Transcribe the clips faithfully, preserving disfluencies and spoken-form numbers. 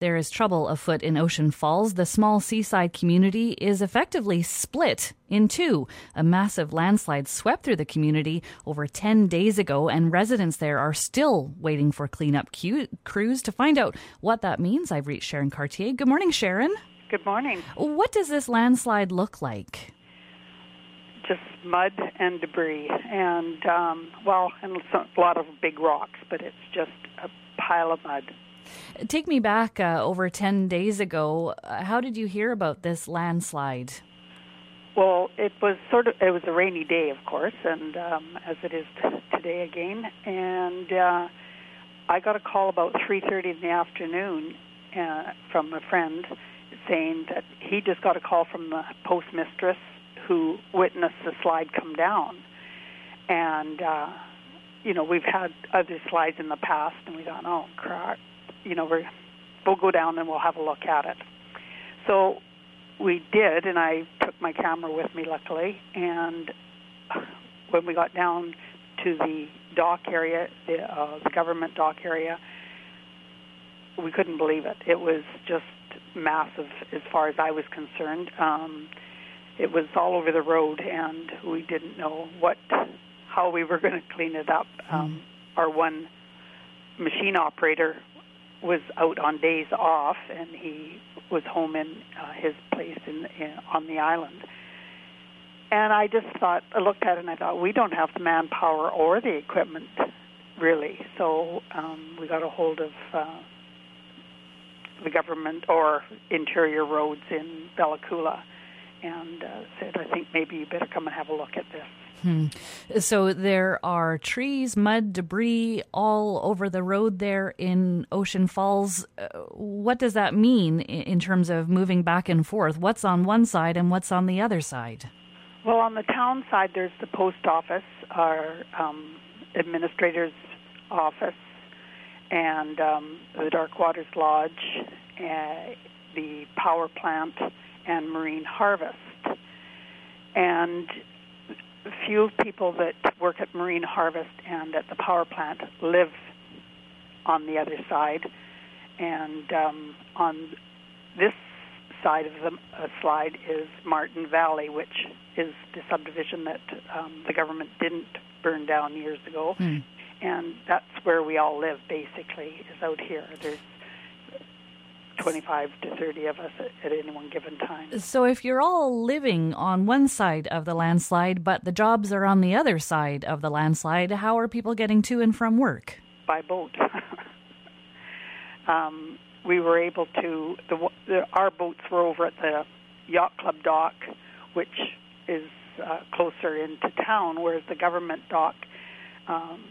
There is trouble afoot in Ocean Falls. The small seaside community is effectively split in two. A massive landslide swept through the community over ten days ago, and residents there are still waiting for cleanup queue- crews. To find out what that means, I've reached Sharon Cartier. Good morning, Sharon. Good morning. What does this landslide look like? Just mud and debris, and, um, well, and a lot of big rocks, but it's just a pile of mud. Take me back uh, over ten days ago. Uh, how did you hear about this landslide? Well, it was sort of, it was a rainy day, of course, and um, as it is t- today again, and uh, I got a call about three thirty in the afternoon uh, from a friend saying that he just got a call from the postmistress who witnessed the slide come down. And, uh, you know, we've had other slides in the past, and we thought, oh, crap. You know, we're, we'll go down and we'll have a look at it. So we did, and I took my camera with me, luckily. And when we got down to the dock area, the, uh, the government dock area, we couldn't believe it. It was just massive as far as I was concerned. Um, it was all over the road, and we didn't know what, how we were going to clean it up. Um, mm. Our one machine operator was out on days off, and he was home in uh, his place in, in on the island. And I just thought, I looked at it and I thought, we don't have the manpower or the equipment, really. So um, we got a hold of uh, the government or Interior Roads in Bella Coola and uh, said, I think maybe you better come and have a look at this. Hmm. So there are trees, mud, debris all over the road there in Ocean Falls. Uh, what does that mean in terms of moving back and forth? What's on one side and what's on the other side? Well, on the town side, there's the post office, our um, administrator's office, and um, the Dark Waters Lodge, uh, the power plant, and Marine Harvest. And few people that work at Marine Harvest and at the power plant live on the other side. And um, on this side of the uh, slide is Martin Valley, which is the subdivision that um, the government didn't burn down years ago. Mm. And that's where we all live, basically, is out here. There's twenty-five to thirty of us at, at any one given time. So if you're all living on one side of the landslide, but the jobs are on the other side of the landslide, how are people getting to and from work? By boat. um, we were able to, the, the, our boats were over at the Yacht Club dock, which is uh, closer into town, whereas the government dock, um,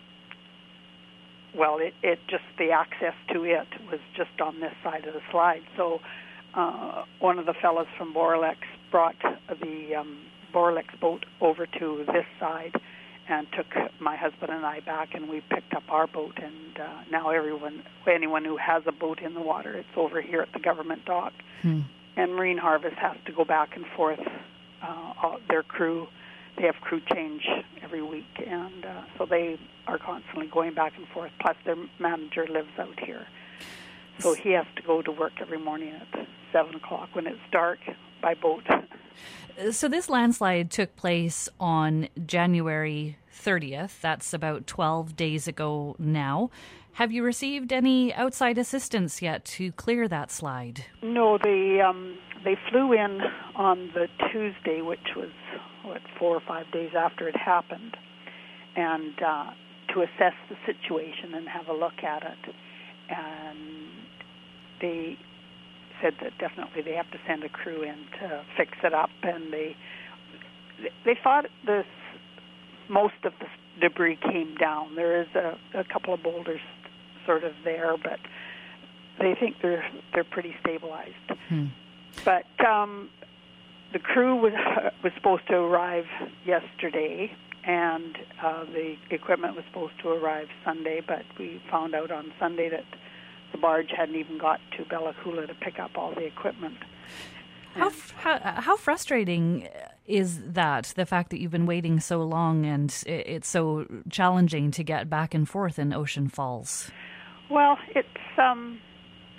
well, it, it just, the access to it was just on this side of the slide. So uh, one of the fellows from Boralex brought the um, Boralex boat over to this side and took my husband and I back, and we picked up our boat. And uh, now everyone, anyone who has a boat in the water, it's over here at the government dock. Hmm. And Marine Harvest has to go back and forth. Uh, all, their crew, they have crew change every week, and uh, so they are constantly going back and forth. Plus, their manager lives out here, so he has to go to work every morning at seven o'clock when it's dark by boat. So this landslide took place on January thirtieth. That's about twelve days ago now. Have you received any outside assistance yet to clear that slide? No, they um, they flew in on the Tuesday, which was what four or five days after it happened, and uh, to assess the situation and have a look at it. And they said that definitely they have to send a crew in to fix it up. And they they thought this most of the debris came down. There is a, a couple of boulders sort of there, but they think they're they're pretty stabilized. Hmm. But um, the crew was was supposed to arrive yesterday, and uh, the equipment was supposed to arrive Sunday, but we found out on Sunday that the barge hadn't even got to Bella Coola to pick up all the equipment. How, how how frustrating is that, the fact that you've been waiting so long and it's so challenging to get back and forth in Ocean Falls? Well, it's um,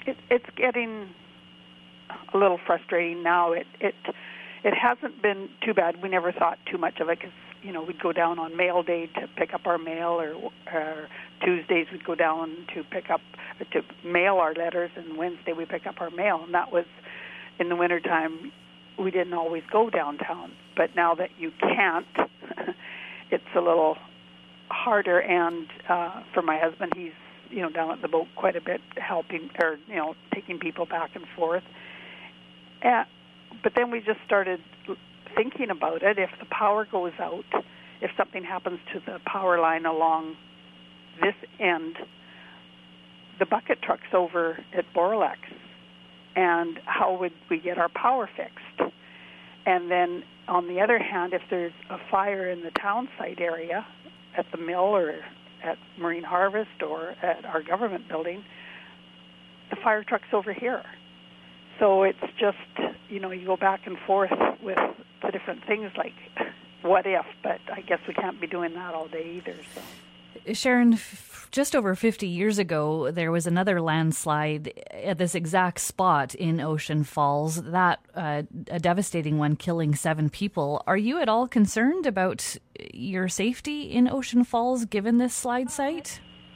it, it's getting a little frustrating now. It it it hasn't been too bad. We never thought too much of it because, you know, we'd go down on mail day to pick up our mail, or, or Tuesdays we'd go down to pick up, to mail our letters, and Wednesday we pick up our mail. And that was, in the wintertime, we didn't always go downtown. But now that you can't, it's a little harder. And uh, for my husband, he's, you know, down at the boat quite a bit, helping, or, you know, taking people back and forth. And, but then we just started thinking about it. If the power goes out, if something happens to the power line along this end, the bucket truck's over at Boralex, and how would we get our power fixed? And then, on the other hand, if there's a fire in the town site area, at the mill or at Marine Harvest or at our government building, the fire truck's over here. So it's just, you know, you go back and forth with the different things like, what if? But I guess we can't be doing that all day either. So, Sharon, f- just over fifty years ago, there was another landslide at this exact spot in Ocean Falls, that uh, a devastating one, killing seven people. Are you at all concerned about your safety in Ocean Falls given this slide site?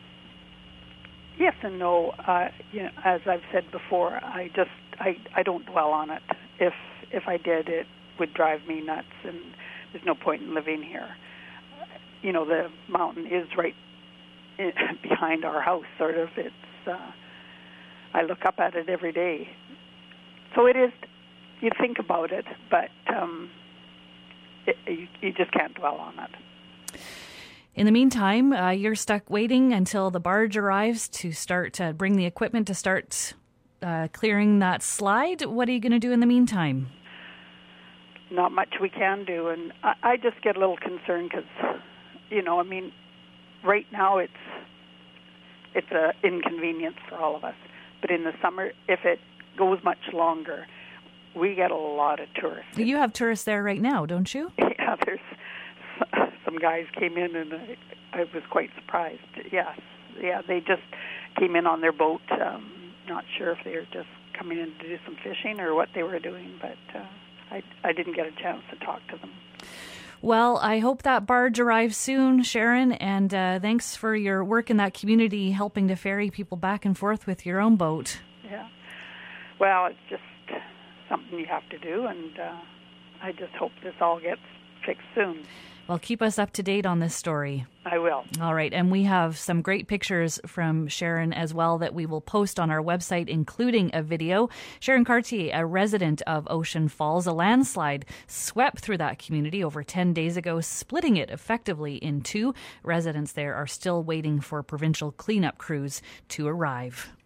Yes and no. Uh, you know, as I've said before, I just I, I don't dwell on it. If if I did, it would drive me nuts, and there's no point in living here. You know, the mountain is right in, behind our house, sort of. It's uh, I look up at it every day. So it is. You think about it, but um, it, you, you just can't dwell on it. In the meantime, uh, you're stuck waiting until the barge arrives to start to uh, bring the equipment to start uh, clearing that slide. What are you going to do in the meantime? Not much we can do, and I, I just get a little concerned because, you know, I mean, right now it's it's an inconvenience for all of us. But in the summer, if it goes much longer, we get a lot of tourists. You have tourists there right now, don't you? Yeah, there's some guys came in, and I, I was quite surprised. Yes, yeah, they just came in on their boat. Um, not sure if they were just coming in to do some fishing or what they were doing, but uh, I, I didn't get a chance to talk to them. Well, I hope that barge arrives soon, Sharon, and uh, thanks for your work in that community, helping to ferry people back and forth with your own boat. Yeah. Well, it's just something you have to do, and uh, I just hope this all gets fixed soon. Well, keep us up to date on this story. I will. All right. And we have some great pictures from Sharon as well that we will post on our website, including a video. Sharon Cartier, a resident of Ocean Falls, a landslide swept through that community over ten days ago, splitting it effectively in two. Residents there are still waiting for provincial cleanup crews to arrive.